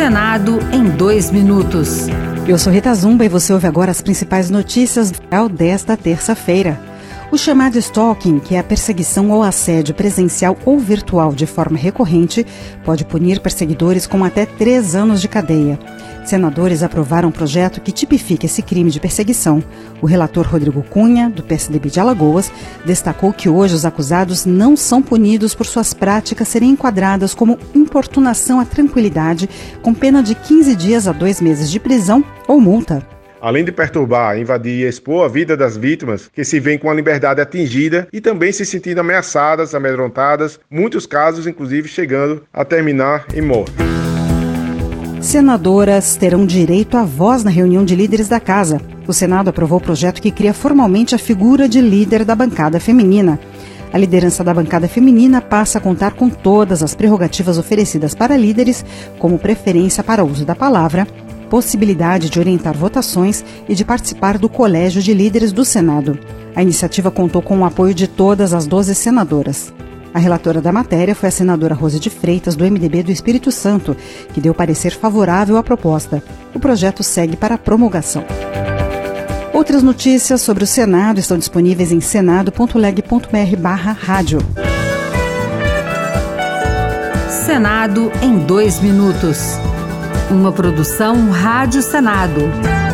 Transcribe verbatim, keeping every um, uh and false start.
Senado em dois minutos. Eu sou Rita Zumba e você ouve agora as principais notícias desta terça-feira. O chamado stalking, que é a perseguição ou assédio presencial ou virtual de forma recorrente, pode punir perseguidores com até três anos de cadeia. Senadores aprovaram um projeto que tipifica esse crime de perseguição. O relator Rodrigo Cunha, do P S D B de Alagoas, destacou que hoje os acusados não são punidos por suas práticas serem enquadradas como importunação à tranquilidade, com pena de quinze dias a dois meses de prisão ou multa. Além de perturbar, invadir e expor a vida das vítimas, que se veem com a liberdade atingida e também se sentindo ameaçadas, amedrontadas, muitos casos inclusive chegando a terminar em morte. Senadoras terão direito à voz na reunião de líderes da Casa. O Senado aprovou o projeto que cria formalmente a figura de líder da bancada feminina. A liderança da bancada feminina passa a contar com todas as prerrogativas oferecidas para líderes, como preferência para o uso da palavra, possibilidade de orientar votações e de participar do colégio de líderes do Senado. A iniciativa contou com o apoio de todas as doze senadoras. A relatora da matéria foi a senadora Rose de Freitas, do M D B do Espírito Santo, que deu parecer favorável à proposta. O projeto segue para a promulgação. Outras notícias sobre o Senado estão disponíveis em senado ponto leg ponto br barra rádio. Senado em dois minutos. Uma produção Rádio Senado.